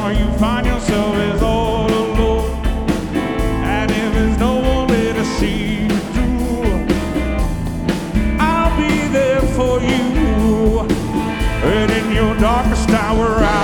or you find yourself as all alone. And if there's no one there to see you through, I'll be there for you. And in your darkest hour,